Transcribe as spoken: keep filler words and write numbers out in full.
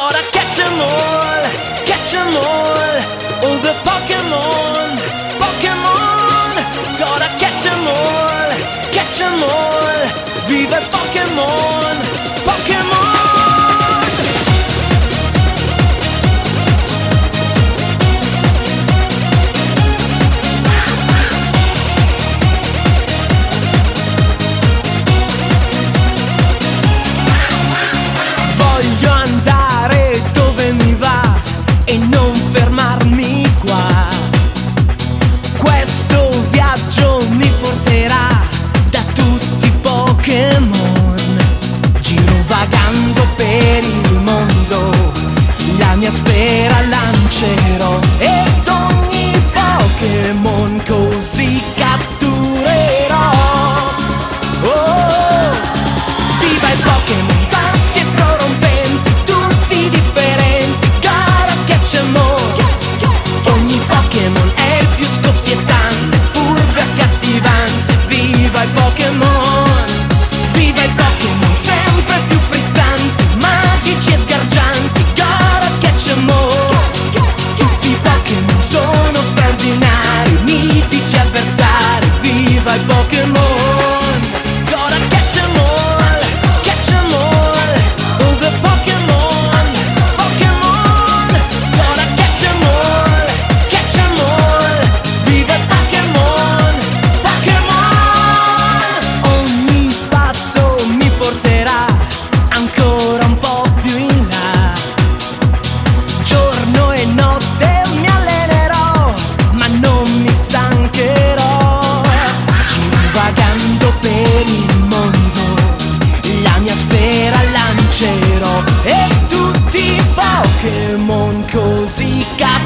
Gotta catch 'em all, catch 'em all, all the Pokémon, Pokémon. Gotta catch 'em all, catch 'em all, viva il Pokémon, Pokémon. Voglio andare dove mi va e non fermarmi qua. Questo viaggio mi porterà da tutti i Pokémon. Girovagando per il mondo, la mia sfera lancerò ed ogni Pokémon così catturerò. Oh, viva il Pokémon, tasti e prorompenti, tutti differenti. Gotta catch 'em all. Ogni Pokémon è il più scoppiettante, furbo e accattivante. Viva il Pokémon, viva il Pokémon, sempre più frizzanti, magici e sgargianti. Gotta catch 'em all. Tutti i Pokémon sono straordinari, mitici avversari. Viva il Pokémon, gotta catch 'em all, catch 'em all, all the Pokémon, Pokémon. Gotta catch 'em all, catch 'em all, viva il Pokémon, Pokémon. Ogni passo mi porterà ancora un po' più in là. Giorno e notte mi allenerò, ma non mi stancherò. Girovagando per il mondo, la mia sfera lancerò e tutti i Pokémon così catturerò.